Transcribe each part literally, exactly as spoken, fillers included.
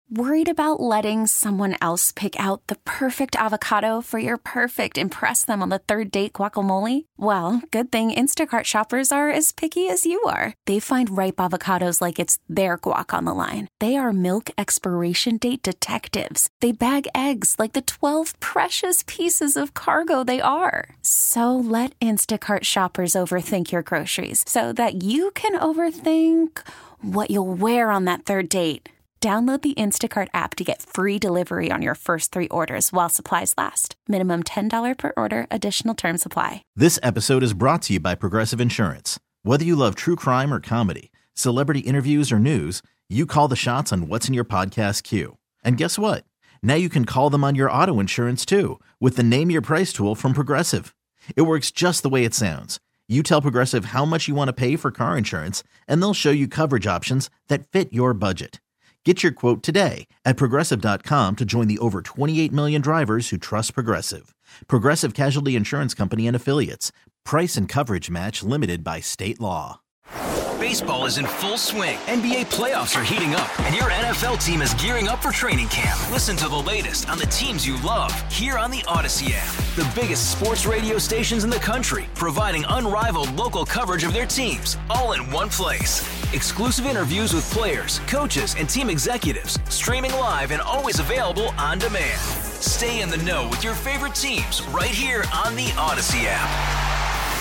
Worried about letting someone else pick out the perfect avocado for your perfect impress them on the third date guacamole? Well, good thing Instacart shoppers are as picky as you are. They find ripe avocados like it's their guac on the line. They are milk expiration date detectives. They bag eggs like the twelve precious pieces of cargo they are. So let Instacart shoppers overthink your groceries so that you can overthink what you'll wear on that third date. Download the Instacart app to get free delivery on your first three orders while supplies last. Minimum ten dollars per order. Additional terms apply. This episode is brought to you by Progressive Insurance. Whether you love true crime or comedy, celebrity interviews or news, you call the shots on what's in your podcast queue. And guess what? Now you can call them on your auto insurance too with the Name Your Price tool from Progressive. It works just the way it sounds. You tell Progressive how much you want to pay for car insurance, and they'll show you coverage options that fit your budget. Get your quote today at Progressive dot com to join the over twenty-eight million drivers who trust Progressive. Progressive Casualty Insurance Company and Affiliates. Price and coverage match limited by state law. Baseball is in full swing. N B A playoffs are heating up, and your N F L team is gearing up for training camp. Listen to the latest on the teams you love here on the Odyssey app. The biggest sports radio stations in the country, providing unrivaled local coverage of their teams, all in one place. Exclusive interviews with players, coaches, and team executives, streaming live and always available on demand. Stay in the know with your favorite teams right here on the Odyssey app.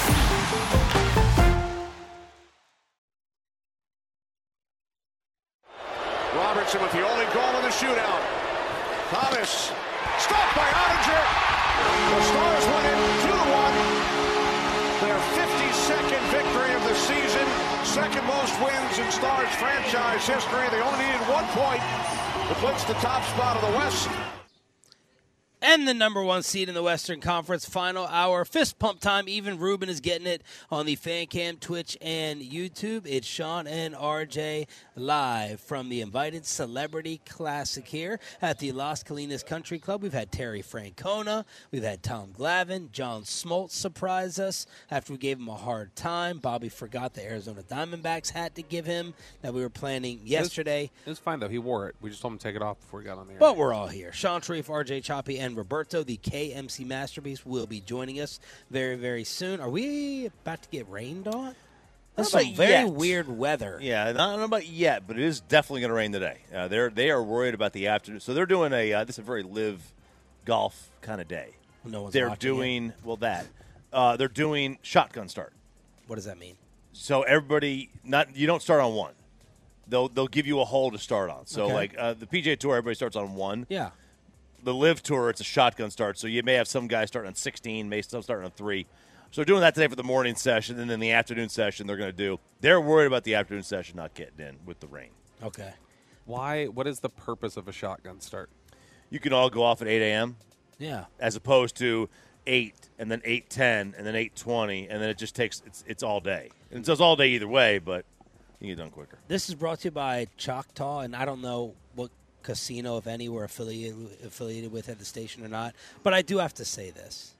Robertson with the only goal in the shootout. Thomas stopped by Ottinger. The Stars win it two to one. Their fifty-second victory of the season. Second most wins in Stars franchise history. They only needed one point to clinch the top spot of the West. And the number one seed in the Western Conference. Final hour. Fist pump time. Even Ruben is getting it on the FanCam, Twitch, and YouTube. It's Sean and R J live from the Invited Celebrity Classic here at the Las Colinas Country Club. We've had Terry Francona. We've had Tom Glavine. John Smoltz surprise us after we gave him a hard time. Bobby forgot the Arizona Diamondbacks hat to give him that we were planning yesterday. It was, it was fine, though. He wore it. We just told him to take it off before he got on the air. But we're all here. Sean Sharif, R J Choppy, and Roberto, the K M C Masterpiece, will be joining us very, very soon. Are we about to get rained on? That's some very yet. weird weather. Yeah, I don't know about yet, but it is definitely going to rain today. Uh, they're they are worried about the afternoon, so they're doing a uh, this is a very live golf kind of day. No one's they're watching doing it. well that uh, they're doing shotgun start. What does that mean? So everybody, not you don't start on one. They'll they'll give you a hole to start on. So Okay. like uh, the P G A Tour, everybody starts on one. Yeah. The Live Tour, it's a shotgun start, so you may have some guys starting on sixteen, may some starting on three. So they're doing that today for the morning session, and then the afternoon session they're going to do. They're worried about the afternoon session not getting in with the rain. Okay. Why? What is the purpose of a shotgun start? You can all go off at eight a.m. Yeah. as opposed to eight and then eight ten and then eight twenty, and then it just takes it's, – it's all day. And so it's all day either way, but you get done quicker. This is brought to you by Choctaw, and I don't know what casino, if any, we're affiliated, affiliated with at the station or not. But I do have to say this.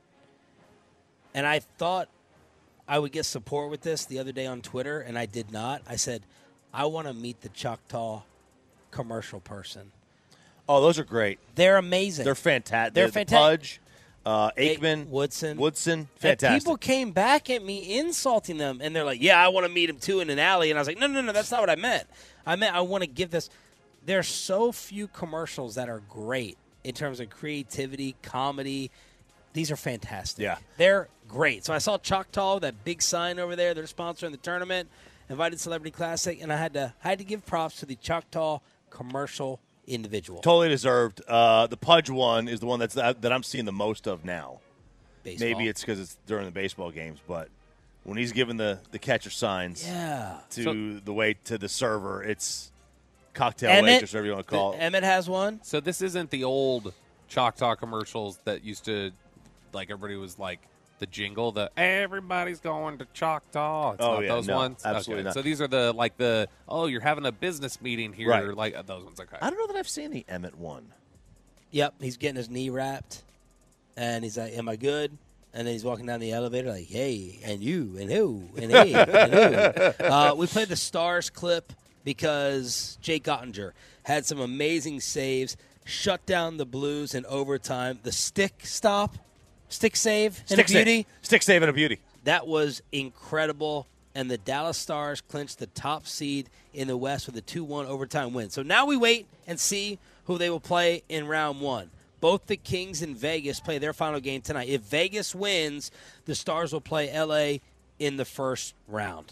And I thought I would get support with this the other day on Twitter, and I did not. I said, I want to meet the Choctaw commercial person. Oh, those are great. They're amazing. They're fantastic. They're the fantastic. Pudge, uh, Aikman, Woodson. Woodson, And fantastic. people came back at me insulting them, and they're like, yeah, I want to meet him, too, in an alley. And I was like, no, no, no, that's not what I meant. I meant I want to give this. There's so few commercials that are great in terms of creativity, comedy. These are fantastic. Yeah. They're great. So I saw Choctaw, that big sign over there. They're sponsoring the tournament, Invited Celebrity Classic, and I had to I had to give props to the Choctaw commercial individual. Totally deserved. Uh, the Pudge one is the one that's that, that I'm seeing the most of now. Baseball. Maybe it's because it's during the baseball games, but when he's giving the, the catcher signs yeah. to So- the way to the server, it's cocktail Emmett, waitress, whatever you want to call it. Emmett has one. So this isn't the old Choctaw commercials that used to, like, everybody was like, the jingle, the everybody's going to Choctaw. It's Oh, not yeah, those no, ones? absolutely Okay. not. So these are the, like, the, oh, you're having a business meeting here. Right. Like, uh, those ones. Okay. I don't know that I've seen the Emmett one. Yep, he's getting his knee wrapped, and he's like, am I good? And then he's walking down the elevator like, hey, and you, and who, and hey, and who. Uh, we played the Stars clip because Jake Ottinger had some amazing saves, shut down the Blues in overtime. The stick stop, stick save, and Stick a beauty. save. Stick save and a beauty. That was incredible. And the Dallas Stars clinched the top seed in the West with a two one overtime win. So now we wait and see who they will play in round one. Both the Kings and Vegas play their final game tonight. If Vegas wins, the Stars will play L A in the first round.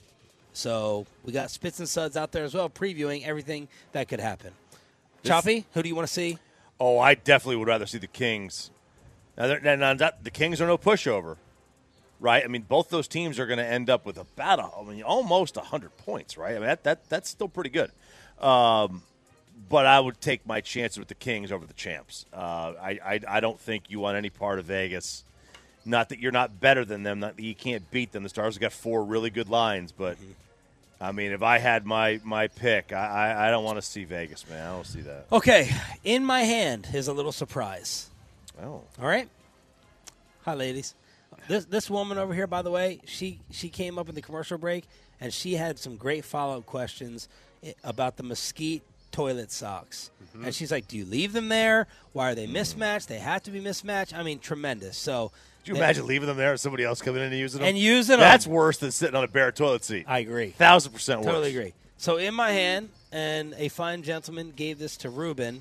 So we got Spits and Suds out there as well, previewing everything that could happen. This, Choppy, who do you want to see? Oh, I definitely would rather see the Kings. Now, they're, now that, the Kings are no pushover, right? I mean, both those teams are going to end up with about a, I mean, almost one hundred points, right? I mean, that, that that's still pretty good. Um, but I would take my chances with the Kings over the champs. Uh, I, I I don't think you want any part of Vegas. Not that you're not better than them, not that you can't beat them. The Stars have got four really good lines, but – I mean, if I had my, my pick, I, I, I don't want to see Vegas, man. I don't see that. Okay, in my hand is a little surprise. Oh. All right? Hi, ladies. This this woman over here, by the way, she, she came up in the commercial break, and she had some great follow-up questions about the Mesquite toilet socks. Mm-hmm. And she's like, do you leave them there? Why are they mismatched? They have to be mismatched. I mean, tremendous. So – Could you imagine leaving them there and somebody else coming in and using them? And using them. That's worse than sitting on a bare toilet seat. I agree. Thousand percent worse. Totally agree. So in my hand, and a fine gentleman gave this to Ruben,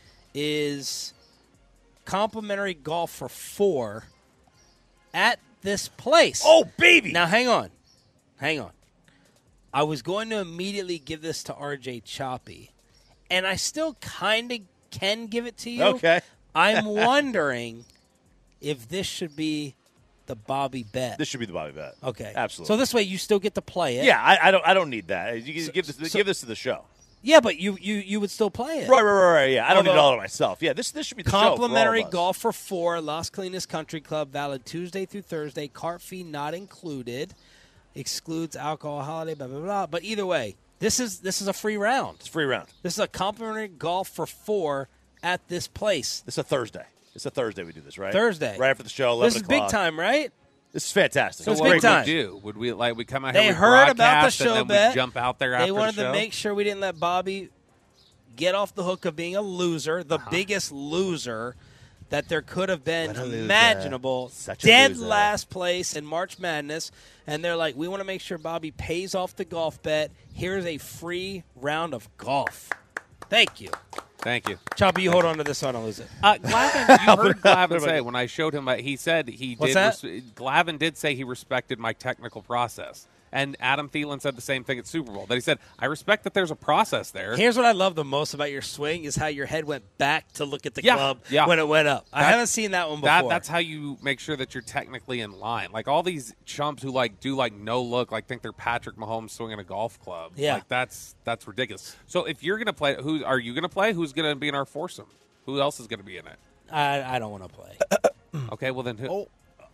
is complimentary golf for four at this place. Oh, baby. Now, hang on. Hang on. I was going to immediately give this to R J Choppy, and I still kind of can give it to you. Okay. I'm wondering if this should be the Bobby bet. This should be the Bobby bet. Okay. Absolutely. So this way you still get to play it. Yeah, I, I don't I don't need that. You can So- give this so- give this to the show. Yeah, but you, you, you would still play it. Right, right, right, right. Yeah, I don't need it Although- all to myself. Yeah, this this should be the Complimentary show for all of us. golf for four, Las Colinas Country Club, valid Tuesday through Thursday. Cart fee not included. Excludes alcohol, holiday, blah, blah, blah. But either way, this is this is a free round. It's a free round. This is a complimentary golf for four at this place. This is a Thursday. It's a Thursday we do this, right? Thursday. Right after the show, eleven This is big o'clock. time, right? This is fantastic. So It's it's great. big time. Would we do? Would we like we come out They here? we heard about the broadcast, show and then bet. we jump out there They after wanted the show? to make sure we didn't let Bobby get off the hook of being a loser, the Uh-huh. biggest loser that there could have been What a loser. imaginable. Such a Dead loser. last place in March Madness. And they're like, we want to make sure Bobby pays off the golf bet. Here's a free round of golf. Thank you. Thank you. Choppy, you hold on to this so I don't lose it. Uh, Glavin, you heard Glavin say when I showed him. uh, He said he What's did. that? res- Glavin did say he respected my technical process, and Adam Thielen said the same thing at Super Bowl. That he said, "I respect that there's a process there." Here's what I love the most about your swing is how your head went back to look at the Yeah, club yeah. when it went up. I That- haven't seen that one before. That, that's how you make sure that you're technically in line. Like all these chumps who like do like no look, like think they're Patrick Mahomes swinging a golf club. Yeah. like that's that's ridiculous. So if you're gonna play, who are you gonna play? Who's gonna be in our foursome? Who else is gonna be in it? I, I don't want to play. Okay, well then who? Oh.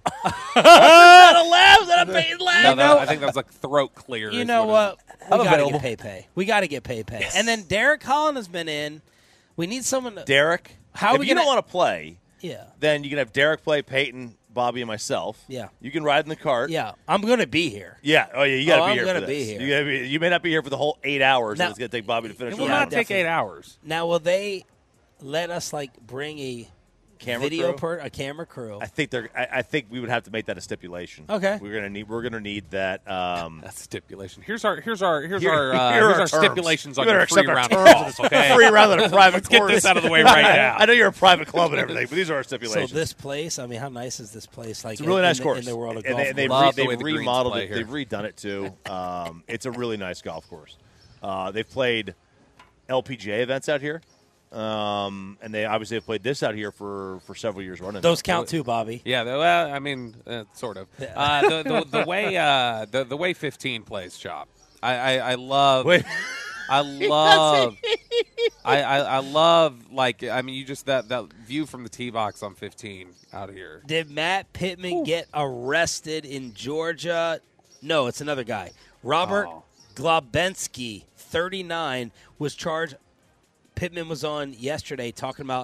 Not a laugh. Is that a paid laugh? No, You that- know- I think that was like throat clear. You is know what? what? We I'm got to available. get pay pay. We got to get pay pay. And then Derek Holland has been in. We need someone to. Derek, How are if we you gonna- don't want to play, Yeah. then you can have Derek play, Peyton, Bobby, and myself. Yeah. You can ride in the cart. Yeah. I'm going to be here. Yeah. Oh, yeah. You got to Oh, be I'm here. gonna for be this. here. You, gotta be, you may not be here for the whole eight hours. Now- that it's going to take Bobby to finish. It the will Yeah, not round. take definitely. eight hours. Now, will they let us, like, bring a Camera video crew? per a camera crew? I think they're. I, I think we would have to make that a stipulation. Okay. We're gonna need. We're gonna need that. Um, That's stipulation. Here's our here's our here's Here- our uh, here are here's our our terms. stipulations You on your better free accept our round of terms of golf. this Okay, free round at a private Let's get course. this out of the way right now. I know you're a private club and everything, but these are our so stipulations. this place, I mean, how nice is this place? Like, It's a really in, nice in course. The, in the world of and golf. they, they've, Love re- the way they've the Greens remodeled play it. here. They've redone it too. Um, it's a really nice golf course. Uh, they've played L P G A events out here, um, and they obviously have played this out here for, for several years running. Those count too, Bobby. Yeah, the- well, I mean, uh, sort of. Uh, the, the, the way uh, the the way fifteen plays, Chop. I, I, I love. Wait. I love. I, I I love like I mean you just that that view from the tee box on fifteen out here. Did Matt Pittman get arrested in Georgia? No, it's another guy. Robert Oh. Globensky, thirty-nine, was charged. Pittman was on yesterday talking about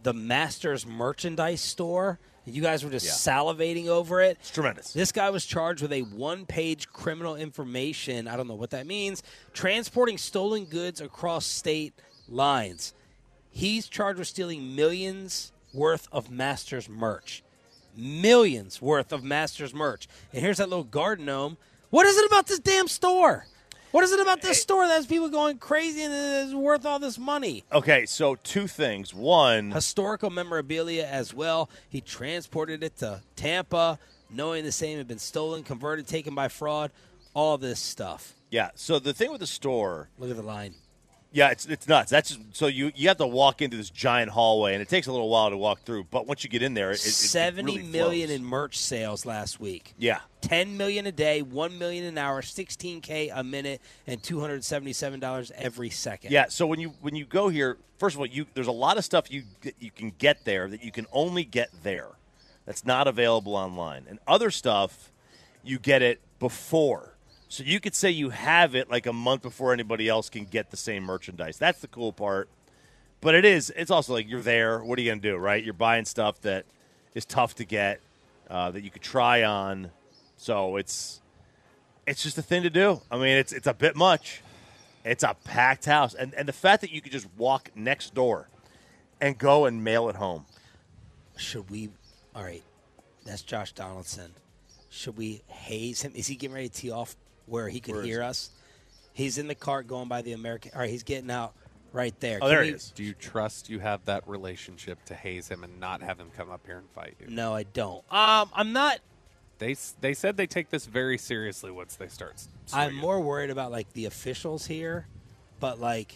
the Masters merchandise store. You guys were just Yeah. salivating over it. It's tremendous. This guy was charged with a one-page criminal information, I don't know what that means, transporting stolen goods across state lines. He's charged with stealing millions worth of Masters merch. Millions worth of Masters merch. And here's that little garden gnome. What is it about this damn store? What is it about this store that has people going crazy and is worth all this money? Okay, so two things. One, Historical memorabilia as well. He transported it to Tampa, knowing the same had been stolen, converted, taken by fraud, all this stuff. yeah. So the thing with the store, Look at the line. yeah, it's it's nuts. That's just, so you you have to walk into this giant hallway, and it takes a little while to walk through. But once you get in there, it, it, it seventy really million flows. in merch sales last week. Yeah. ten million a day, one million an hour, sixteen K a minute, and two hundred seventy-seven dollars every second. Yeah, so when you when you go here, first of all, you there's a lot of stuff you you can get there that you can only get there. That's not available online. And other stuff, you get it before. So you could say you have it like a month before anybody else can get the same merchandise. That's the cool part. But it is it's also like you're there. What are you going to do, right? You're buying stuff that is tough to get, uh, that you could try on. So it's it's just a thing to do. I mean, it's it's a bit much. It's a packed house. And and the fact that you could just walk next door and go and mail it home. Should we – all right, that's Josh Donaldson. Should we haze him? Is he getting ready to tee off where he could Where is hear he? us? He's in the cart going by the American – all right, he's getting out right there. Oh, Can there we- he is. Do you trust you have that relationship to haze him and not have him come up here and fight you? No, I don't. Um, I'm not – They they said they take this very seriously once they start. s- I'm swinging. more worried about, like, the officials here. But, like,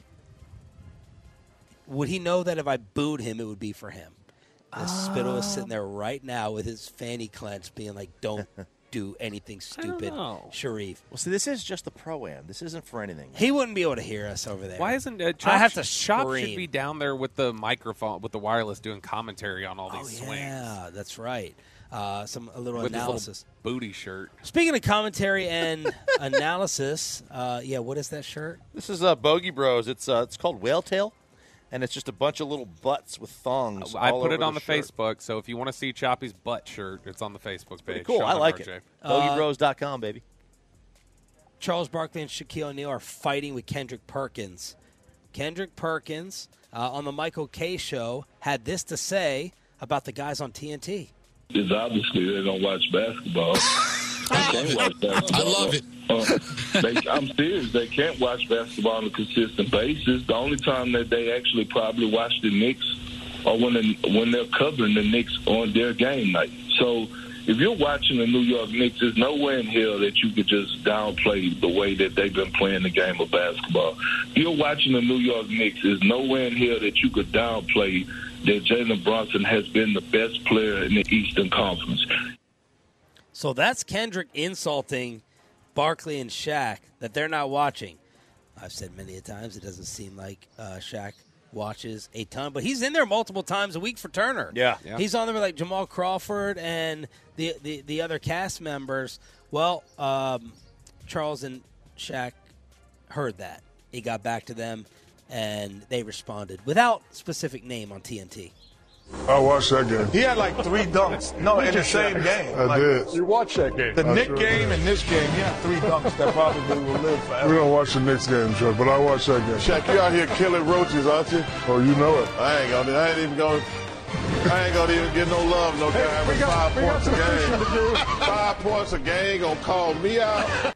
would he know that if I booed him, it would be for him? The Spittle is sitting there right now with his fanny clenched, being like, don't do anything stupid, know. Sharif. Well, see, this is just the Pro-Am. This isn't for anything. He wouldn't be able to hear us over there. Why isn't uh, Chop, I have to Chop scream. should be down there with the microphone, with the wireless, doing commentary on all Oh, these swings yeah, that's right. Uh, some a little with his analysis. little booty shirt. Speaking of commentary and analysis, uh, yeah, what is that shirt? This is uh, Bogey Bros. It's uh, it's called Whale Tail, and it's just a bunch of little butts with thongs. I all put over it on the, shirt. Facebook, so if you want to see Choppy's butt shirt, it's on the Facebook Pretty page. cool. Sean I and like R J. it. Bogey Bros dot com, baby. Charles Barkley and Shaquille O'Neal are fighting with Kendrick Perkins. Kendrick Perkins uh, on the Michael Kay show had this to say about the guys on T N T. Is obviously they don't watch basketball. They can't watch basketball. I love it. Uh, they, I'm serious. They can't watch basketball on a consistent basis. The only time that they actually probably watch the Knicks are when the, when they're covering the Knicks on their game night. So if you're watching the New York Knicks, there's nowhere in hell that you could just downplay the way that they've been playing the game of basketball. If you're watching the New York Knicks, there's nowhere in hell that you could downplay that Jalen Brunson has been the best player in the Eastern Conference. So that's Kendrick insulting Barkley and Shaq that they're not watching. I've said many a times it doesn't seem like uh, Shaq watches a ton, but he's in there multiple times a week for Turner. Yeah. Yeah. He's on there with like Jamal Crawford and the the, the other cast members. Well, um, Charles and Shaq heard that. He got back to them, and they responded without specific name on T N T. I watched that game. He had like three dunks. No, in the same game. I Like, did. You watch that game. The I Nick sure game did. and this game, he had three dunks that probably will live We forever. don't watch the Knicks game, Chuck, but I watched that game. Shaq, you out here killing roaches, aren't you? Oh, you know it. I ain't gonna. I ain't even gonna. I ain't gonna even get no love. No guy with five points a game. Five points a game gonna call me out.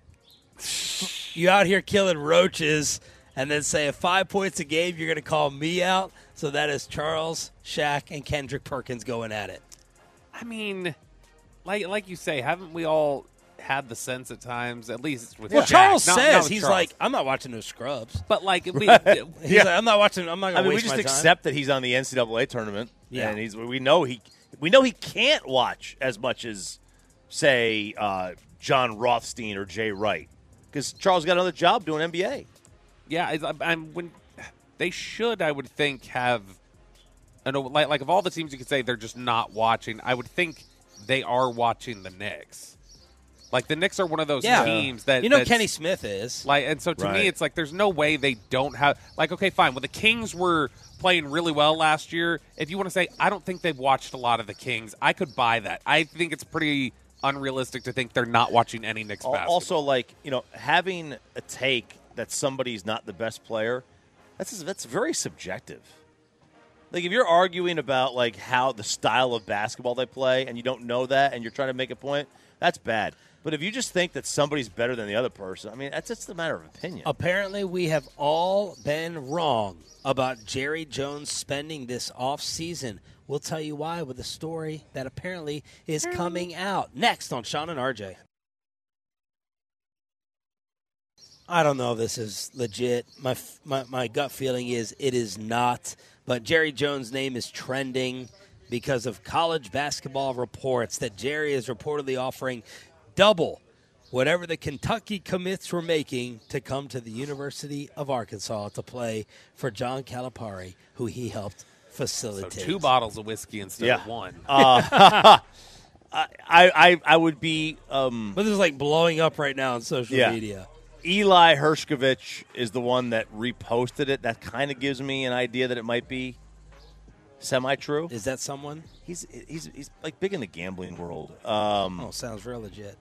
You out here killing roaches, and then say, if five points a game, you're going to call me out? So that is Charles, Shaq, and Kendrick Perkins going at it. I mean, like like you say, haven't we all had the sense at times, at least with Well, Shaq? Charles Not- says, not with he's Charles. like, I'm not watching no scrubs. but like we, He's Yeah. like, I'm not watching, I'm not I going to mean, we waste just my time. accept that he's on the N C double A tournament, Yeah. and he's we know he we know he can't watch as much as say uh, John Rothstein or Jay Wright because Charles got another job doing N B A. yeah, I, I'm when they should, I would think, have. I know, like like of all the teams you could say they're just not watching. I would think they are watching the Knicks. Like, the Knicks are one of those Yeah. teams that You know that's- Kenny Smith is. Like, and so to Right. me, it's like there's no way they don't have. Like, okay, fine. When the Kings were playing really well last year, if you want to say, I don't think they've watched a lot of the Kings, I could buy that. I think it's pretty unrealistic to think they're not watching any Knicks Al- basketball. Also, like, you know, having a take that somebody's not the best player, that's that's very subjective. Like, if you're arguing about, like, how the style of basketball they play and you don't know that and you're trying to make a point, that's bad. But if you just think that somebody's better than the other person, I mean, that's just a matter of opinion. Apparently, we have all been wrong about Jerry Jones spending this offseason. We'll tell you why with a story that apparently is coming out next on Sean and R J. I don't know if this is legit. My, my my gut feeling is it is not. But Jerry Jones' name is trending because of college basketball reports that Jerry is reportedly offering double whatever the Kentucky commits were making to come to the University of Arkansas to play for John Calipari, who he helped so facilitate. two bottles of whiskey instead Yeah. of one. Uh, I, I I would be um, But this is like blowing up right now on social Yeah. media. Eli Hershkovich is the one that reposted it. That kind of gives me an idea that it might be semi-true. Is that someone? He's he's he's like big in the gambling world. Um, Oh, sounds real legit.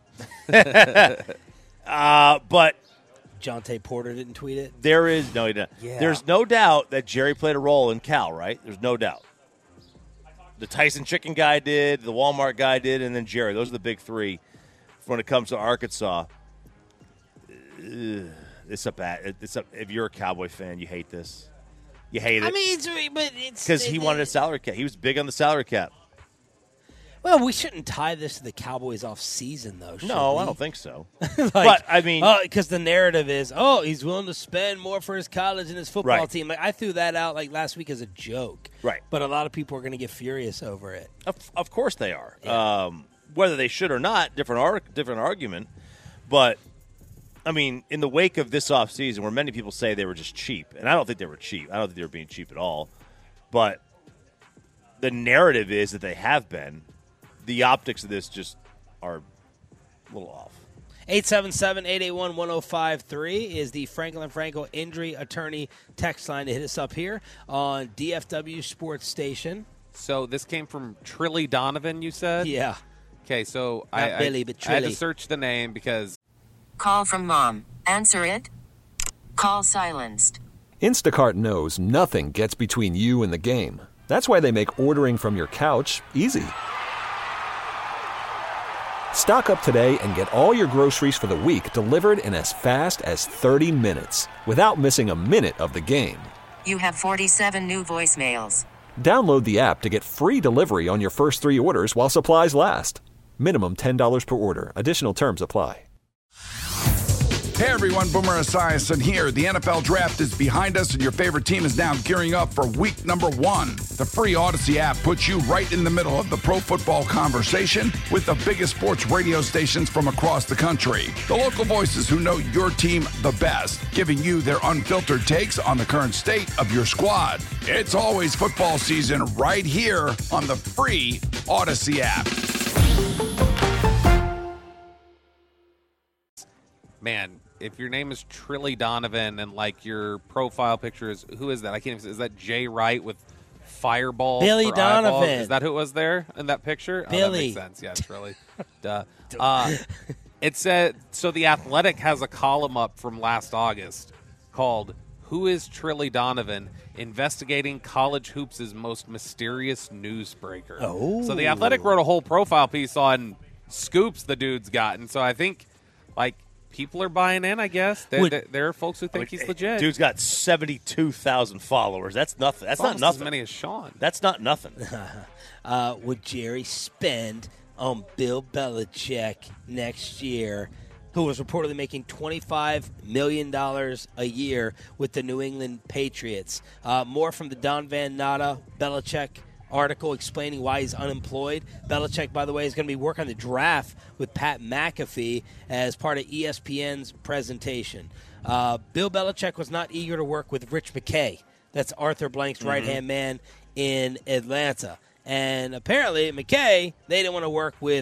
uh, but Jonte Porter didn't tweet it. there is no doubt. Yeah. There's no doubt that Jerry played a role in Cal, right? There's no doubt. The Tyson Chicken guy did, the Walmart guy did, and then Jerry. Those are the big three when it comes to Arkansas. Ugh, it's a bad. It's a, if you're a Cowboy fan, you hate this. You hate it. I mean, it's, but it's because he wanted a salary cap. He was big on the salary cap. Well, we shouldn't tie this to the Cowboys off season, though. Should No, we? I don't think so. Like, but I mean, because the narrative is, oh, he's willing to spend more for his college and his football Right. team. Like, I threw that out like last week as a joke, Right. But a lot of people are going to get furious over it. Of, of course they are. Yeah. Um, whether they should or not, different ar- different argument. But I mean, in the wake of this offseason, where many people say they were just cheap, and I don't think they were cheap. I don't think they were being cheap at all. But the narrative is that they have been. The optics of this just are a little off. eight seven seven, eight eight one, one oh five three is the Franklin Franco Injury Attorney text line to hit us up here on D F W Sports Station. So this came from Trilly Donovan, you said? Yeah. Okay, so Not I, Billy, I, but I had to Trilly. search the name because Call from mom. Answer it. Call silenced. Instacart knows nothing gets between you and the game. That's why they make ordering from your couch easy. Stock up today and get all your groceries for the week delivered in as fast as thirty minutes without missing a minute of the game. You have forty-seven new voicemails. Download the app to get free delivery on your first three orders while supplies last. Minimum ten dollars per order. Additional terms apply. Hey everyone, Boomer Esiason here. The N F L Draft is behind us and your favorite team is now gearing up for week number one. The free Odyssey app puts you right in the middle of the pro football conversation with the biggest sports radio stations from across the country. The local voices who know your team the best, giving you their unfiltered takes on the current state of your squad. It's always football season right here on the free Odyssey app. man, if your name is Trilly Donovan and like your profile picture is who is that? I can't even. Is that Jay Wright with Fireball? Billy for eyeballs? Donovan. Is that who was there in that picture? Billy. Oh, that makes sense. Yeah, Trilly. Duh. Uh, it said so. The Athletic has a column up from last August called "Who is Trilly Donovan?" Investigating college hoops' most mysterious newsbreaker. Oh. So the Athletic wrote a whole profile piece on scoops the dude's gotten. So I think like. People are buying in, I guess. There, Would- there, there are folks who think I mean, he's legit. Dude's got seventy-two thousand followers. That's nothing. That's not Almost nothing. as many as Sean. That's not nothing. uh, would Jerry spend on Bill Belichick next year, who was reportedly making twenty-five million dollars a year with the New England Patriots? Uh, more from the Don Van Natta Belichick article explaining why he's unemployed. Belichick, by the way, is going to be working on the draft with Pat McAfee as part of E S P N's presentation. Uh, Bill Belichick was not eager to work with Rich McKay. That's Arthur Blank's Mm-hmm. right-hand man in Atlanta. And apparently, McKay, they didn't want to work with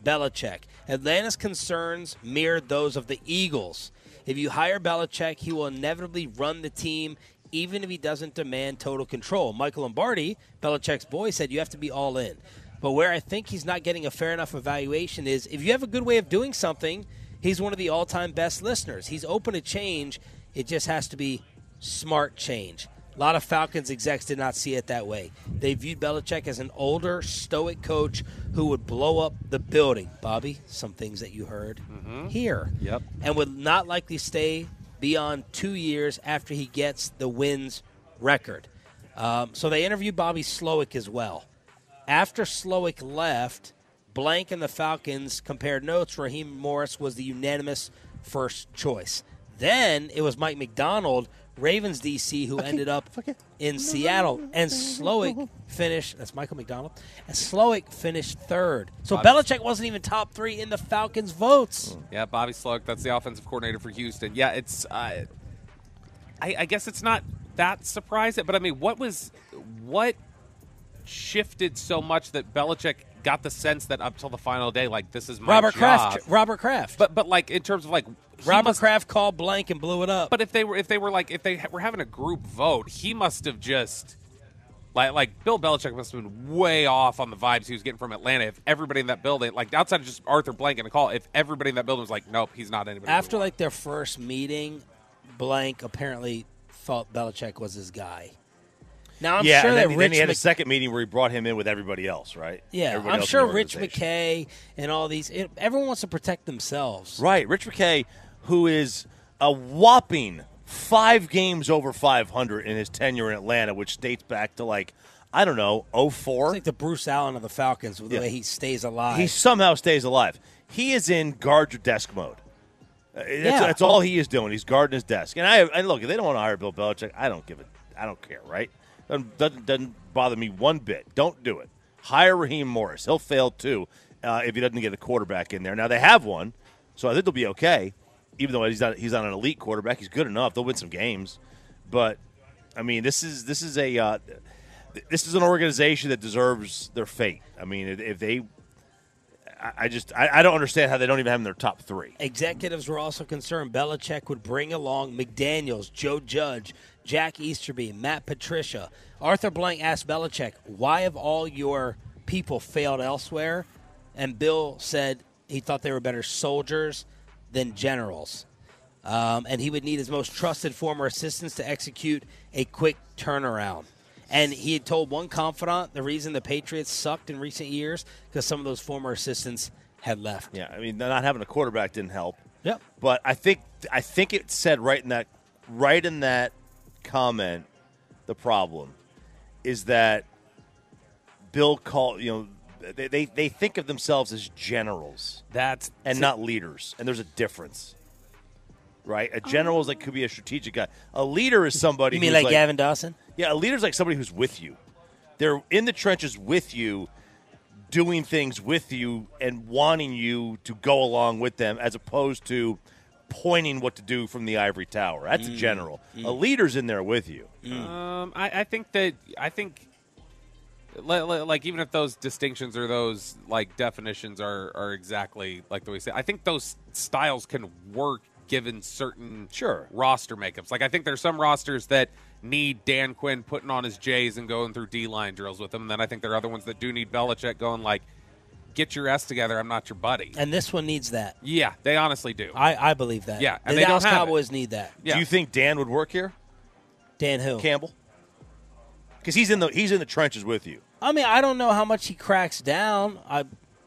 Belichick. Atlanta's concerns mirrored those of the Eagles. If you hire Belichick, he will inevitably run the team even if he doesn't demand total control. Michael Lombardi, Belichick's boy, said you have to be all in. But where I think he's not getting a fair enough evaluation is if you have a good way of doing something, he's one of the all-time best listeners. He's open to change. It just has to be smart change. A lot of Falcons execs did not see it that way. They viewed Belichick as an older, stoic coach who would blow up the building. Bobby, some things that you heard mm-hmm. here. Yep. And would not likely stay beyond two years after he gets the wins record. Um, so they interviewed Bobby Slowick as well. After Slowick left, Blank and the Falcons compared notes. Raheem Morris was the unanimous first choice. Then it was Mike McDonald, Ravens D C, who okay. ended up okay. in Seattle. And Slowick finished, that's Michael McDonald, and Slowick finished third. So Bobby. Belichick wasn't even top three in the Falcons' votes. Yeah, Bobby Slowick, that's the offensive coordinator for Houston. Yeah, it's, uh, I, I guess it's not that surprising, but I mean, what was, what shifted so much that Belichick got the sense that up till the final day, like, this is my Robert job. Kraft. Robert Kraft. But, but like, in terms of, like, Robert must, Kraft called Blank and blew it up. But if they were, if they were like, if they were having a group vote, he must have just, like, like Bill Belichick must have been way off on the vibes he was getting from Atlanta. If everybody in that building, like outside of just Arthur Blank and a call, if everybody in that building was like, nope, he's not anybody. After like their first meeting, Blank apparently thought Belichick was his guy. Now I'm yeah, sure and that then, Rich then he had Mc- a second meeting where he brought him in with everybody else, right? Yeah, everybody I'm else sure in the Rich organization. McKay and all these, it, everyone wants to protect themselves. Right, Rich McKay, who is a whopping five games over five hundred in his tenure in Atlanta, which dates back to, like, I don't know, oh four? It's like the Bruce Allen of the Falcons with the yeah. way he stays alive. He somehow stays alive. He is in guard your desk mode. Uh, that's, Yeah. that's all he is doing. He's guarding his desk. And I and look, if they don't want to hire Bill Belichick, I don't give it. I don't care, right? Doesn't, doesn't, doesn't bother me one bit. Don't do it. Hire Raheem Morris. He'll fail, too, uh, if he doesn't get a quarterback in there. Now, they have one, so I think they'll be okay. Even though he's not, he's not an elite quarterback, he's good enough. They'll win some games. But, I mean, this is this is a uh, this is an organization that deserves their fate. I mean, if they – I just I, I don't understand how they don't even have them in their top three. Executives were also concerned Belichick would bring along McDaniels, Joe Judge, Jack Easterby, Matt Patricia. Arthur Blank asked Belichick, why have all your people failed elsewhere? And Bill said he thought they were better soldiers than generals. Um, and he would need his most trusted former assistants to execute a quick turnaround. And he had told one confidant the reason the Patriots sucked in recent years because some of those former assistants had left. Yeah, I mean, not having a quarterback didn't help. Yep. But I think I think it said right in that right in that comment, the problem is that Bill called, you know, they, they, they think of themselves as generals. That's and not leaders. And there's a difference. Right? A general is like could be a strategic guy. A leader is somebody You mean who's like, like Gavin Dawson? Yeah, a leader's like somebody who's with you. They're in the trenches with you, doing things with you and wanting you to go along with them as opposed to pointing what to do from the ivory tower. That's Mm. a general. Mm. A leader's in there with you. Um, I, I think that I think, li- li- like, even if those distinctions or those like definitions are are exactly like the way you say, I think those styles can work given certain sure roster makeups. Like, I think there's some rosters that need Dan Quinn putting on his J's and going through D-line drills with them. And then I think there are other ones that do need Belichick going like, get your S together, I'm not your buddy. And this one needs that. Yeah, they honestly do. I, I believe that. Yeah, and the they Dallas don't have Cowboys it. need that. Yeah. Do you think Dan would work here? Dan who? Campbell? Because he's in the he's in the trenches with you. I mean, I don't know how much he cracks down. I,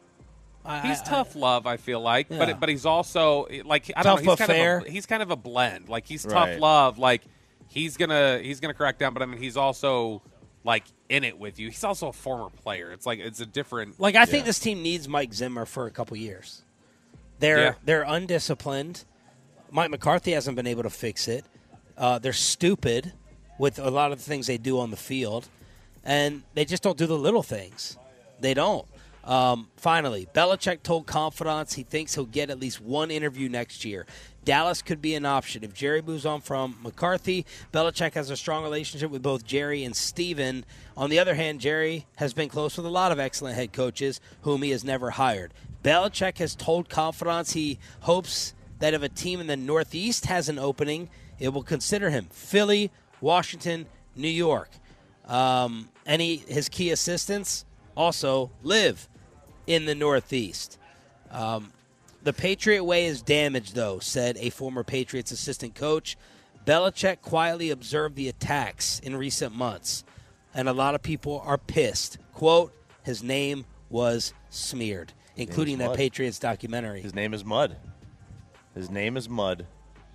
I He's I, tough love, I feel like, Yeah. but it, but he's also like I Tough don't know. He's but kind fair. of a, he's kind of a blend. Like he's Right. tough love. Like he's gonna he's gonna crack down, but I mean he's also like in it with you. He's also a former player. It's like it's a different. Like I think this team needs Mike Zimmer for a couple years. They're Yeah. they're undisciplined. Mike McCarthy hasn't been able to fix it. Uh, they're stupid with a lot of the things they do on the field, and they just don't do the little things. They don't. Um, finally, Belichick told confidants he thinks he'll get at least one interview next year. Dallas could be an option. If Jerry moves on from McCarthy, Belichick has a strong relationship with both Jerry and Steven. On the other hand, Jerry has been close with a lot of excellent head coaches whom he has never hired. Belichick has told confidants he hopes that if a team in the Northeast has an opening, it will consider him. Philly, Washington, New York. Um, any his key assistants also live in the Northeast. Um, the Patriot way is damaged, though, said a former Patriots assistant coach. Belichick quietly observed the attacks in recent months, and a lot of people are pissed. Quote, his name was smeared, including that Mud. Patriots documentary. His name is Mud. His name is Mud.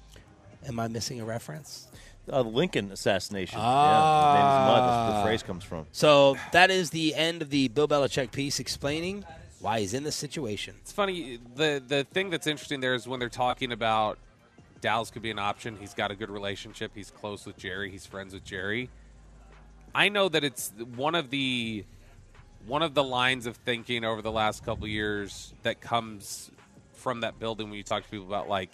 Am I missing a reference? Uh, the Lincoln assassination. Ah. Yeah, his name is Mud. That's where the phrase comes from. So that is the end of the Bill Belichick piece explaining why he's in this situation. It's funny. The the thing that's interesting there is when they're talking about Dallas could be an option. He's got a good relationship. He's close with Jerry. He's friends with Jerry. I know that it's one of the one of the lines of thinking over the last couple of years that comes from that building when you talk to people about like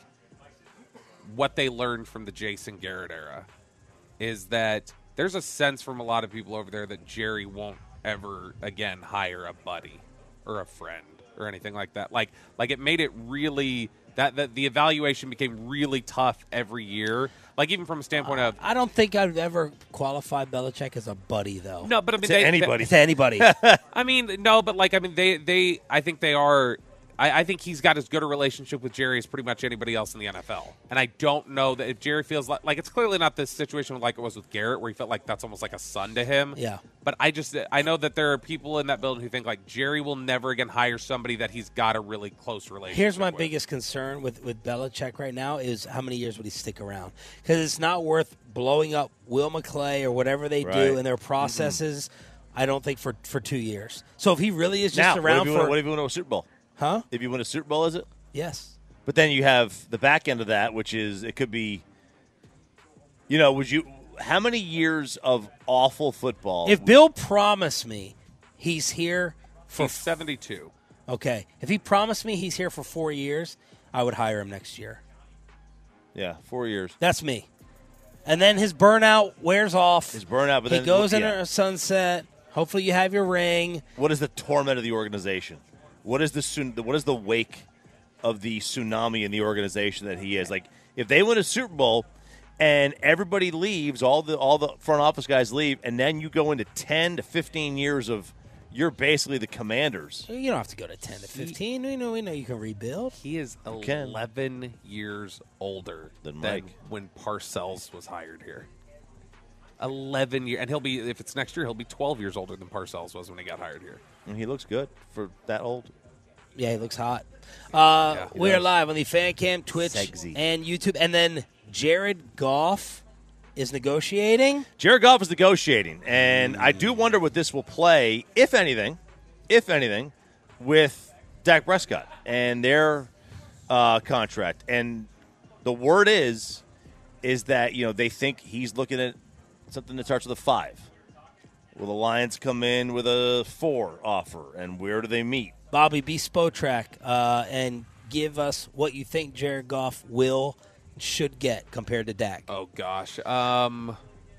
what they learned from the Jason Garrett era is that there's a sense from a lot of people over there that Jerry won't ever again hire a buddy or a friend or anything like that. Like, like it made it really that, that the evaluation became really tough every year. Like even from a standpoint uh, of, I don't think I'd ever qualify Belichick as a buddy, though. No, but I mean, to they, anybody. They, to anybody. I mean, no, but like I mean, they they I think they are. I, I think he's got as good a relationship with Jerry as pretty much anybody else in the N F L. And I don't know that if Jerry feels like, like it's clearly not this situation like it was with Garrett where he felt like that's almost like a son to him. Yeah. But I just, I know that there are people in that building who think like Jerry will never again hire somebody that he's got a really close relationship Here's my with. biggest concern with, with Belichick right now is how many years would he stick around? Because it's not worth blowing up Will McClay or whatever they Right. do in their processes, mm-hmm. I don't think, for, for two years. So if he really is just now, around what if you for... win, what if you win a Super Bowl? Huh? If you win a Super Bowl, is it? Yes. But then you have the back end of that, which is it could be, you know, would you, how many years of awful football? If Bill promised me he's here for... He's seventy-two. Okay. If he promised me he's here for four years, I would hire him next year. Yeah, four years. That's me. And then his burnout wears off. His burnout, but he then goes yeah. into a sunset. Hopefully you have your ring. What is the torment of the organization? What is the sun- what is the wake of the tsunami in the organization that he is? Like, if they win a Super Bowl and everybody leaves, all the all the front office guys leave, and then you go into ten to fifteen years of you're basically the Commanders. You don't have to go to ten to fifteen. We know we know you can rebuild. He is eleven years older Than than Mike. when Parcells was hired here. eleven years, and he'll be, if it's next year, he'll be twelve years older than Parcells was when he got hired here. And he looks good for that old. Yeah, he looks hot. Uh, Yeah, he we are does. live on the Fan Cam, Twitch, Sexy. and YouTube. And then Jared Goff is negotiating. Jared Goff is negotiating, and I do wonder what this will play, if anything, if anything, with Dak Prescott and their uh, contract. And the word is, is that you know they think he's looking at something that starts with a five. Will the Lions come in with a four offer, and where do they meet? Bobby, be Spotrack uh, and give us what you think Jared Goff will should get compared to Dak. Oh gosh, um,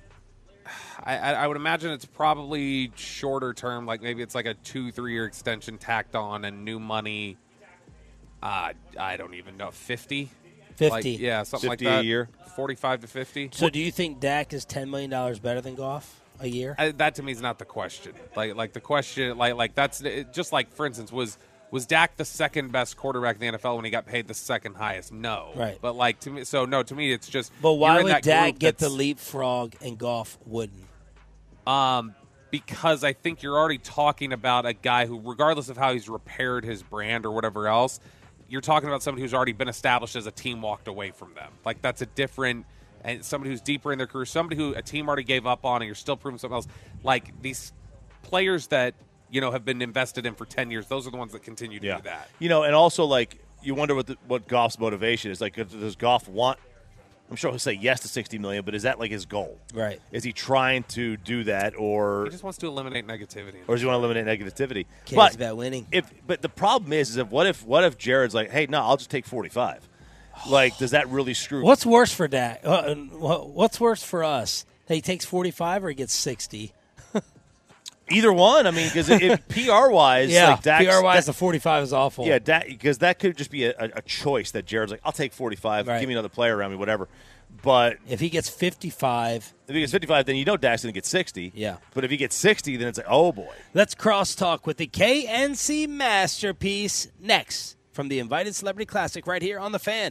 I, I I would imagine it's probably shorter term, like maybe it's like a two three year extension tacked on and new money. Uh, I don't even know, fifty. fifty. Like, yeah, something fifty like that. a year, forty-five to fifty. So do you think Dak is ten million dollars better than Goff a year? I, that to me is not the question. Like, like the question, like, like that's it, just like, for instance, was was Dak the second best quarterback in the N F L when he got paid the second highest? No, Right. But like to me, so no, to me, it's just. But why you're in would that Dak group get the that's- leapfrog and Goff wouldn't? Um, because I think you're already talking about a guy who, regardless of how he's repaired his brand or whatever else, you're talking about somebody who's already been established as a team walked away from them. Like that's a different. And somebody who's deeper in their career, somebody who a team already gave up on, and you're still proving something else. Like these players that you know have been invested in for ten years, those are the ones that continue to yeah. do that. You know, and also like you wonder what the, what Goff's motivation is. Like, does Goff want? I'm sure he'll say yes to sixty million, but is that like his goal? Right. Is he trying to do that, or He just wants to eliminate negativity. or does he want to eliminate negativity? Cares but about winning. If but the problem is, is if what if what if Jared's like, hey, no, I'll just take forty-five. Like, does that really screw? What's worse for Dak? Uh, What's worse for us? That he takes forty-five or he gets sixty? Either one. I mean, because P R wise, yeah, like Dak's, P R wise, Dak, the forty-five is awful. Yeah, because that could just be a, a, a choice that Jared's like, I'll take forty-five, Right. give me another player around me, whatever. But if he gets fifty-five, if he gets fifty-five, then you know Dak's going to get sixty. Yeah. But if he gets sixty, then it's like, oh boy. Let's crosstalk with the K N C Masterpiece next from the Invited Celebrity Classic right here on The Fan.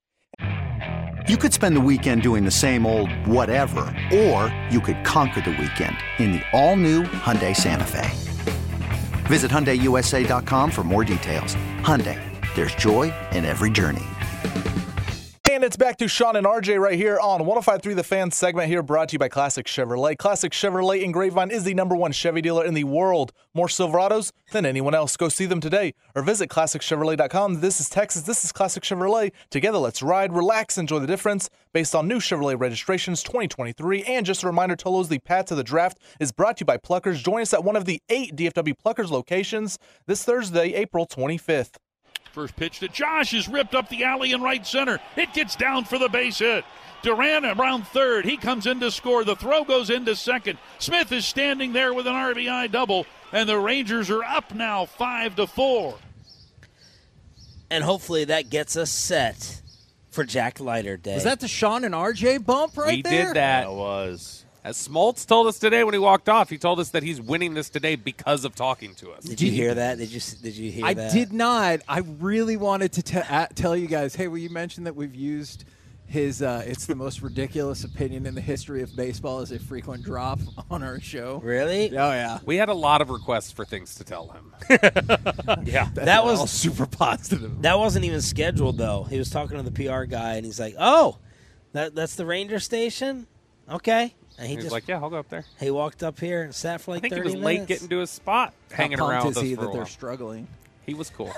You could spend the weekend doing the same old whatever, or you could conquer the weekend in the all-new Hyundai Santa Fe. Visit Hyundai U S A dot com for more details. Hyundai, there's joy in every journey. And it's back to Sean and R J right here on one oh five point three The Fan segment here, brought to you by Classic Chevrolet. Classic Chevrolet in Grapevine is the number one Chevy dealer in the world. More Silverados than anyone else. Go see them today or visit classic chevrolet dot com. This is Texas. This is Classic Chevrolet. Together, let's ride, relax, enjoy the difference based on new Chevrolet registrations twenty twenty-three. And just a reminder, Tolo's The Path to the Draft is brought to you by Pluckers. Join us at one of the eight D F W Pluckers locations this Thursday, April twenty-fifth. First pitch to Josh is ripped up the alley in right center. It gets down for the base hit. Duran around third. He comes in to score. The throw goes into second. Smith is standing there with an R B I double, and the Rangers are up now five to four. And hopefully that gets us set for Jack Leiter Day. Was that the Sean and R J bump right we there? We did that. That was. As Smoltz told us today when he walked off, he told us that he's winning this today because of talking to us. Did you hear that? Did you Did you hear I that? I did not. I really wanted to te- uh, tell you guys, hey, will you mention that we've used his, uh, it's the most ridiculous opinion in the history of baseball as a frequent drop on our show. Really? Oh, yeah. We had a lot of requests for things to tell him. yeah. That, that was was super positive. That wasn't even scheduled, though. He was talking to the P R guy, and he's like, oh, that that's the Ranger station? Okay. And he He's just, like, yeah, I'll go up there. He walked up here and sat for like I think thirty he was minutes. late getting to his spot, How hanging pumped around is with us he for that a they're while. struggling? He was cool.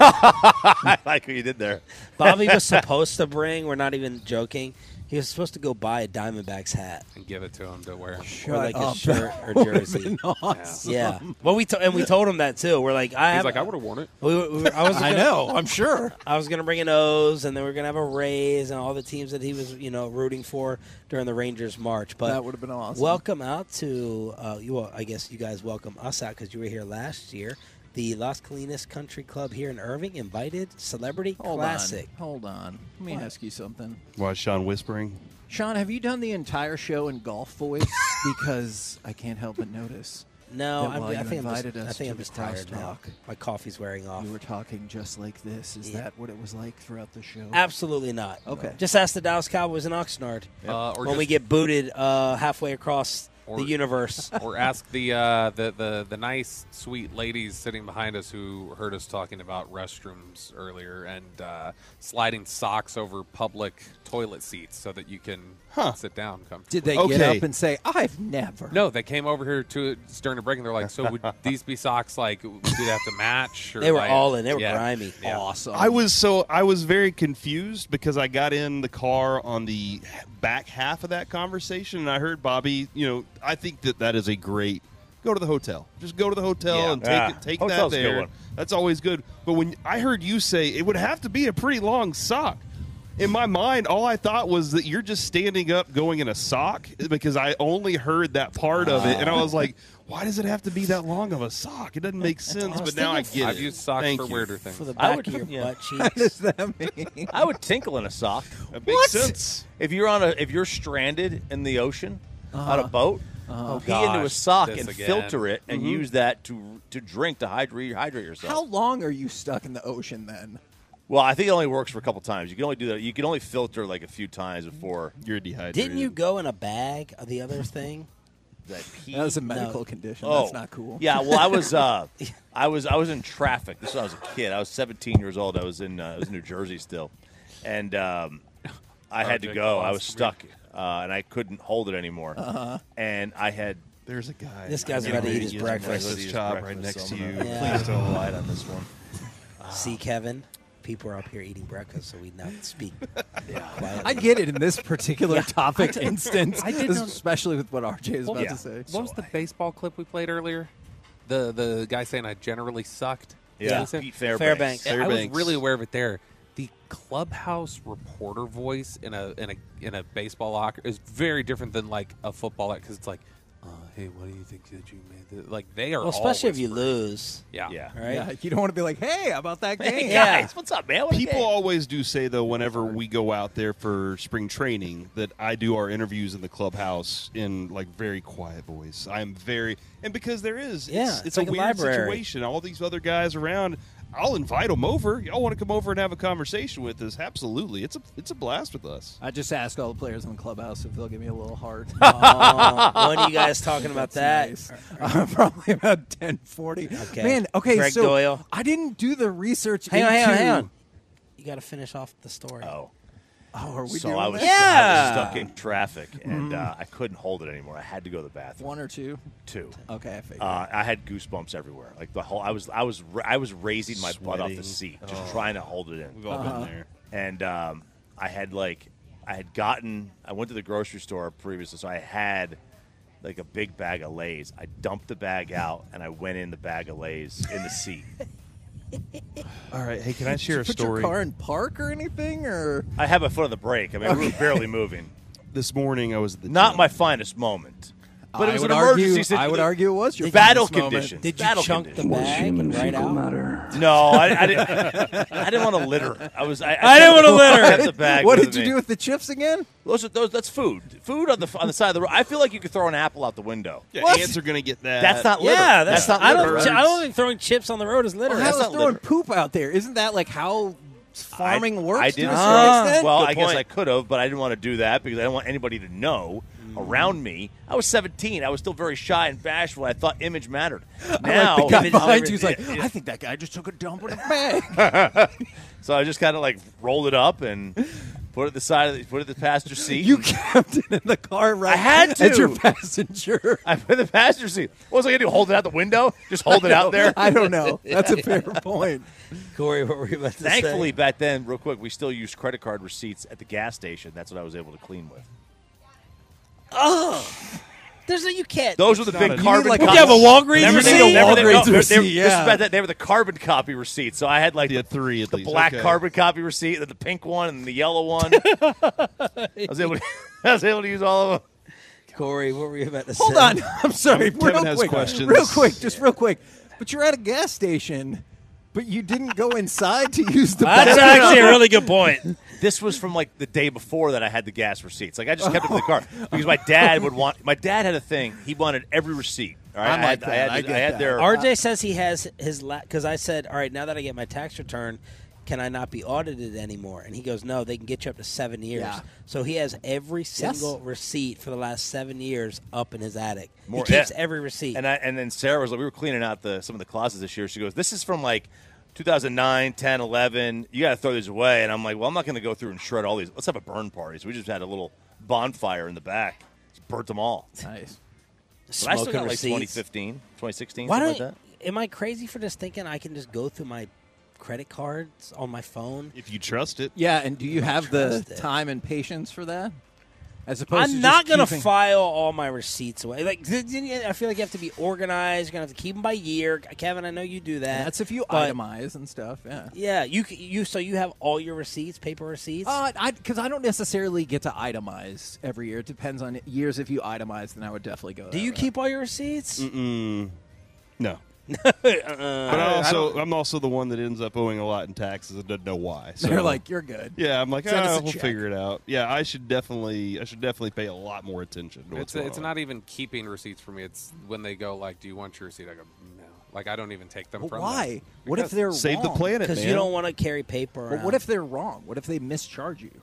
I like what you did there. Bobby was supposed to bring, we're not even joking, he was supposed to go buy a Diamondbacks hat. And give it to him to wear. Or like up. a shirt or That would've jersey. been awesome. Yeah. Well, we to- and we told him that, too. We're like, I He's have, like, I would have worn it. We, were- we were- I, was I gonna, know, I'm sure. I was going to bring an O's, and then we are going to have a Rays and all the teams that he was, you know, rooting for during the Rangers March. But That would have been awesome. welcome out to, uh, you. Well, I guess you guys welcome us out because you were here last year. The Las Colinas Country Club here in Irving invited Celebrity Hold Classic. on. Hold on. Let me What? ask you something. Why is Sean whispering? Sean, have you done the entire show in golf voice? Because I can't help but notice. No, that I'm, while I you think I'm just, invited us I think to I'm the just tired now. crosstalk, My coffee's wearing off. You were talking just like this. Is Yeah. that what it was like throughout the show? Absolutely not. Okay. Just ask the Dallas Cowboys in Oxnard Uh, or when we just- get booted uh, halfway across Or- the universe. Or ask the, uh, the the the nice, sweet ladies sitting behind us who heard us talking about restrooms earlier and uh, sliding socks over public toilet seats so that you can Huh. sit down. Come. Did they Okay. get up and say, I've never? No, they came over here to during a break and they're like, "So would these be socks like do they have to match?" Or They were like- all in. They were Yeah. grimy. Yeah. Awesome. I was so I was very confused because I got in the car on the back half of that conversation and I heard Bobby. You know, I think that that is a great. Go to the hotel. Just go to the hotel Yeah. and take Yeah. it, take Hotel's that a good there. one. That's always good. But when I heard you say it would have to be a pretty long sock. In my mind, all I thought was that you're just standing up going in a sock because I only heard that part of it. And I was like, why does it have to be that long of a sock? It doesn't make sense, but now I get I've it. used socks Thank for you. weirder things. For the I back would- of your yeah. butt What does cheeks. that mean? I would tinkle in a sock. That makes sense. If you're on a, if you're stranded in the ocean on a boat, Oh, pee into a gosh, sock this and again. filter it, and Mhm. use that to to drink to hydrate hydrate yourself. How long are you stuck in the ocean then? Well, I think it only works for a couple times. You can only do that. You can only filter like a few times before you're dehydrated. Didn't you go in a bag of the other thing? That pee. That was a No. medical condition. Oh, That's not cool. Yeah, well, I was, uh, I was, I was in traffic. This was when I was a kid. I was seventeen years old. I was in, uh, I was in New Jersey still, and um, I had to R J go. I Claus. was stuck, uh, and I couldn't hold it anymore. Uh-huh. And I had. There's a guy. This guy's I'm about to getting eat his ready to get breakfast. breakfast chop right breakfast, next so to I'm you. gonna- Yeah. Please don't lie on this one. See, Kevin, people are up here eating breakfast, so we not speak quietly. I get it in this particular topic instance, I did know- especially with what R J is about yeah. to say. What was the baseball clip we played earlier? The the guy saying I generally sucked. Yeah, Is that what he said? Pete Fairbanks. Fairbanks. I was Fairbanks. really aware of it there. The clubhouse reporter voice in a in a in a baseball locker is very different than like a football because it's like, uh, hey, what do you think that you made? This? Like they are, well, especially if you whispering. lose. Yeah, yeah, right. Yeah, you don't want to be like, hey, how about that game? Hey, Yeah. guys, what's up, man? What a People game. always do say, though, whenever we go out there for spring training, that I do our interviews in the clubhouse in, like, very quiet voice. I am very – and because there is. Yeah, It's, it's it's like a a weird library. situation. All these other guys around – I'll invite them over. Y'all want to come over and have a conversation with us? Absolutely. It's a it's a blast with us. I just ask all the players in the clubhouse if they'll give me a little heart. Oh, when are you guys talking about that? Nice. Uh, probably about ten forty. Okay. Man, okay, Greg so Doyle. I didn't do the research Hang on, into... hang on, hang on. You got to finish off the story. Oh. Oh, are we so doing I was, that? Yeah. I was stuck in traffic, and Mm. uh, I couldn't hold it anymore. I had to go to the bathroom. One or two? Two. Okay, I figured. Uh, I had goosebumps everywhere. Like the whole, I was, I was, ra- I was raising my butt off Sweating. the seat, just Oh. trying to hold it in. We've all Uh-huh. been there. And um, I had like, I had gotten, I went to the grocery store previously, so I had like a big bag of Lay's. I dumped the bag out, and I went in the bag of Lay's in the seat. All right. Hey, can I share a Did you put story? your car in park or anything? Or I have my foot on the brake. I mean, we were barely moving. This morning I was at the Not gym. my finest moment. But I it was would an argue- emergency situation. I would argue it was your battle finest moment. conditions. Did you battle chunk conditions. the bag and right out? No, I, I didn't. I didn't want to litter. I was. I, I, I didn't wanna litter. kept the bag what with did you me. do with the chips again? Those are those. That's food. Food on the on the side of the road. I feel like you could throw an apple out the window. Yeah, What? ants are going to get that. That's not litter. Yeah, that's, not I litter. don't. I don't think throwing chips on the road is litter. Well, That's how's not throwing litter. poop out there? Isn't that like how farming I, works I to didn't. a Ah, certain extent? Well, Good I guess point. I could have, but I didn't want to do that because I didn't want anybody to know around me. I was seventeen. I was still very shy and bashful. I thought image mattered. Now, I like the guy image- behind you's like, Yeah, yeah. I think that guy just took a dump in a bag. So I just kind of like rolled it up and put it at the side of the, put it at the passenger seat. You kept it in the car right I had to. as your passenger. I put it in the passenger seat. What was I going to do? Hold it out the window? Just hold it out there? I don't know. That's a fair point. Corey, what were you about to say? Thankfully, back then, real quick, we still used credit card receipts at the gas station. That's what I was able to clean with. Oh, there's a you can't. Those were the It's big not a- carbon You copies. like- you have a Walgreens Remember receipt? they- remember they- Walgreens no, they- they- receipt, This yeah. is about that. They were the carbon copy receipts. So I had like Yeah, three at the least. black Okay. carbon copy receipt, then the pink one, and the yellow one. I was able to, I was able to use all of them. Corey, what were you about to Hold say? on. I'm sorry. Kevin real has quick. questions. Real quick. Just real quick. But you're at a gas station, but you didn't go inside to use the That's bathroom. actually a really good point. This was from like the day before that I had the gas receipts. Like I just kept it in the car because my dad would want. My dad had a thing. He wanted every receipt. All right, I'm I like had, that. I had, I get I had that. their. R J says he has his because I said, all right, now that I get my tax return, can I not be audited anymore? And he goes, no, they can get you up to seven years. Yeah. So he has every single receipt for the last seven years up in his attic. More- he keeps yeah. every receipt. And I and then Sarah was like, we were cleaning out the some of the closets this year. She goes, this is from like two thousand nine, ten, eleven. You got to throw these away. And I'm like, well, I'm not going to go through and shred all these. Let's have a burn party. So we just had a little bonfire in the back. Just burnt them all. Nice. But I still Smoking got like receipts. twenty fifteen, twenty sixteen, Why something don't? like that. Am I crazy for just thinking I can just go through my credit cards on my phone? If you trust it. Yeah, and do you have the trust it. time and patience for that? As opposed to I'm not just gonna keeping- file all my receipts away. Like I feel like you have to be organized. You're gonna have to keep them by year. Kevin, I know you do that. That's if you but- itemize and stuff. Yeah. Yeah, you c- you so you have all your receipts, paper receipts. Uh, I because I don't necessarily get to itemize every year. It depends on years. If you itemize, then I would definitely go. do that you route. keep all your receipts? Mm-mm. No. uh, But I also, I'm also the one that ends up owing a lot in taxes and doesn't know why. So They're like, you're good. yeah, I'm like, Send us ah, a we'll check." figure it out. Yeah, I should definitely, I should definitely pay a lot more attention to what's It's going it's on. not even keeping receipts for me. It's when they go like, "Do you want your receipt?" I go, "No." Like I don't even take them But from why? them. What if Because- they're Save the wrong? planet, Because man. you don't want to carry paper. But what if they're wrong? What if they mischarge you?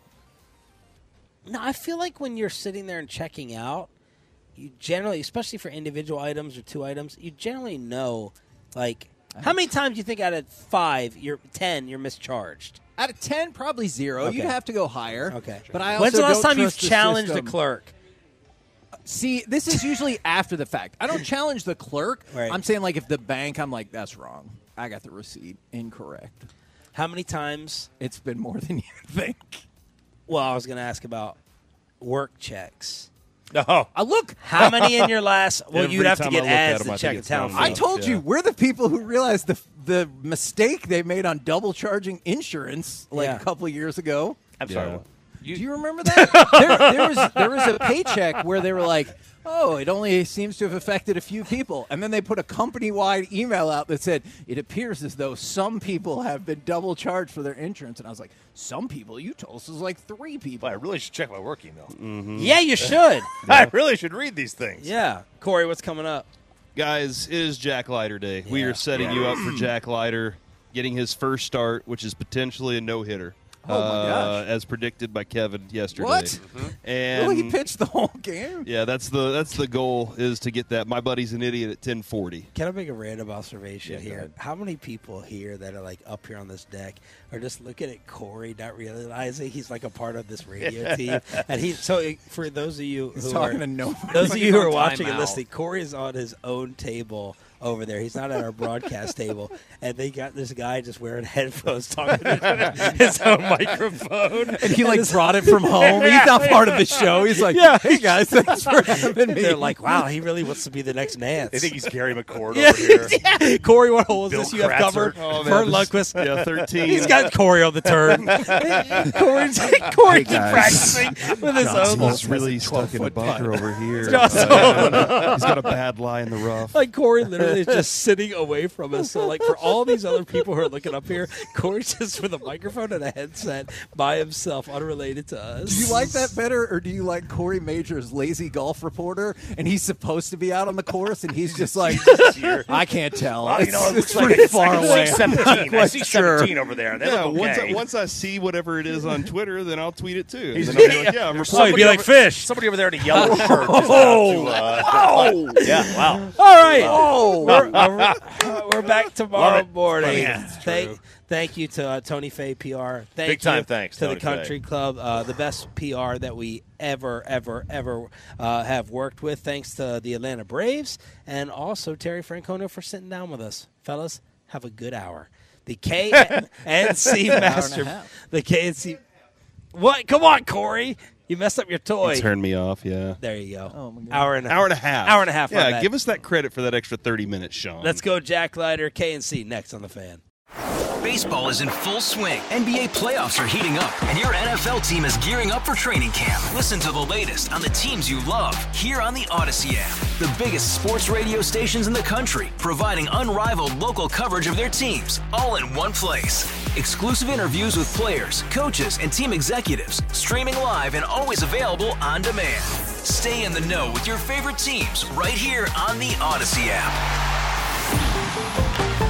No, I feel like when you're sitting there and checking out, you generally, especially for individual items or two items, you generally know, like, how many times do you think out of five, you're ten, you're mischarged? Out of ten, probably zero. Okay. You'd have to go higher. Okay. But I When's also the last don't time you've trust the challenged system. the clerk? See, this is usually after the fact. I don't challenge the clerk. Right. I'm saying, like, if the bank, I'm like, that's wrong. I got the receipt incorrect. How many times? It's been more than you think. Well, I was going to ask about work checks. Oh, I look. How many in your last? Well, Every you'd have to time get I look at ads them, I to think check a it's town. done. I fee. told Yeah. you, we're the people who realized the the mistake they made on double charging insurance like Yeah. a couple of years ago. I'm sorry. Yeah. what? Do you remember that? there, there was there was a paycheck where they were like, oh, it only seems to have affected a few people. And then they put a company-wide email out that said, it appears as though some people have been double charged for their insurance. And I was like, some people? You told us it was like three people. Well, I really should check my work email. Mm-hmm. Yeah, you should. I really should read these things. Yeah. Corey, what's coming up? Guys, it is Jack Leiter Day. We Yeah. are setting Yeah. you up for Jack Leiter getting his first start, which is potentially a no-hitter. Oh, my uh, gosh. As predicted by Kevin yesterday. What? Mm-hmm. And Really? He pitched the whole game? Yeah, that's the that's the goal, is to get that. My buddy's an idiot at ten forty. Can I make a random observation Yeah, go here? ahead. How many people here that are like up here on this deck are just looking at Corey, not realizing he's like a part of this radio team? And he so it- for those of you He's who talking are to nobody. those of Like you he's who on are watching and timeout. listening, Corey is on his own table over there. He's not at our broadcast table, and they got this guy just wearing headphones talking to his own microphone, And he like his- brought it from home. He's not part of the show. He's like, Yeah. hey guys, thanks for having me. They're like, wow, he really wants to be the next Nance. They think he's Gary McCord Yeah, over here. yeah. Corey, what hole is Bill this you have Kratzer. covered? Oh, man, Vern this- Lundquist. yeah, thirteen. He's got Corey on the turn. Corey's, Corey Hey, keeps guys. practicing with his own. He's really stuck in a bunker over here. Johnson. He's got a bad lie in the rough. Like Corey literally is just sitting away from us. So like for all these other people who are looking up here, Corey's just with a microphone and a headset by himself, unrelated to us. Do you like that better, or do you like Corey Major's lazy golf reporter, and he's supposed to be out on the course, and he's just like, I can't tell. Well, you know, it it's looks like pretty it's far like away. seventeen. I'm not I quite see sure. seventeen over there. They Yeah, look once I, okay. once I see whatever it is on Twitter, then I'll tweet it too. He's And then I'll be yeah, like, yeah, I'm there's reporting. Somebody be like over- fish. Somebody over there in a yellow shirt. Just Oh. about to, uh, yeah, wow. All right. Oh. We're, uh, we're back tomorrow Love it. morning. Yeah, it's thank, true. thank you to uh, Tony Fay P R. Thank Big time you thanks, to Tony the Country Fay. Club, uh, the best P R that we ever, ever, ever uh, have worked with. Thanks to the Atlanta Braves and also Terry Francona for sitting down with us. Fellas, have a good hour. The K N C Master. The K N C. What? Come on, Corey. You messed up your toy. You turned me off, yeah. There you go. Oh, my God. Hour and a, Hour and a half. Hour and a half. my Yeah, bad. give us that credit for that extra thirty minutes, Sean. Let's go, Jack Leiter, K N C, next on The Fan. Baseball is in full swing. N B A playoffs are heating up, and your N F L team is gearing up for training camp. Listen to the latest on the teams you love here on the Odyssey app. The biggest sports radio stations in the country, providing unrivaled local coverage of their teams, all in one place. Exclusive interviews with players, coaches, and team executives, streaming live and always available on demand. Stay in the know with your favorite teams right here on the Odyssey app.